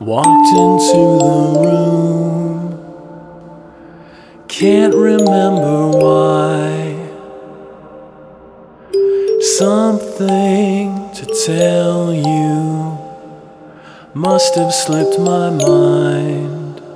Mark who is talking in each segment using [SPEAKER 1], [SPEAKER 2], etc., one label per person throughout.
[SPEAKER 1] walked into the room, can't remember why. Something to tell you must have slipped my mind.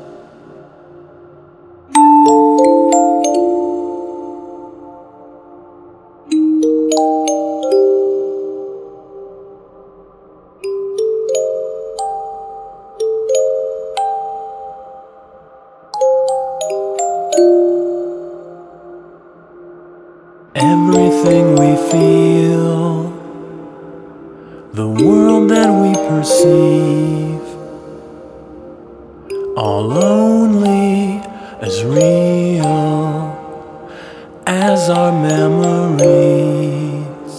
[SPEAKER 1] Everything we feel, the world that we perceive, all only as real as our memories.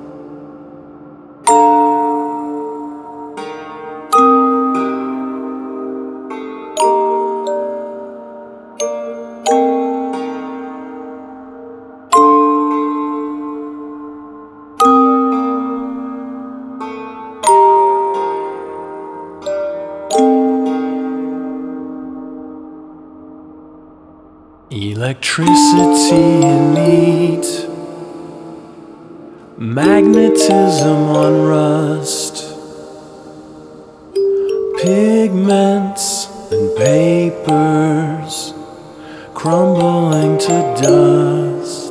[SPEAKER 1] Electricity and heat, magnetism on rust, pigments and papers crumbling to dust.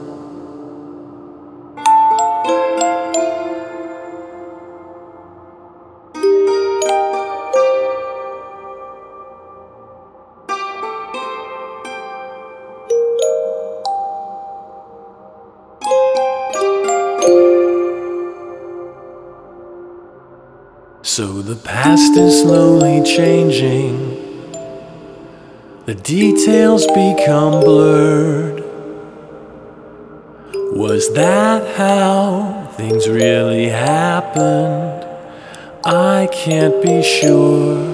[SPEAKER 1] So the past is slowly changing, the details become blurred. Was that how things really happened? I can't be sure.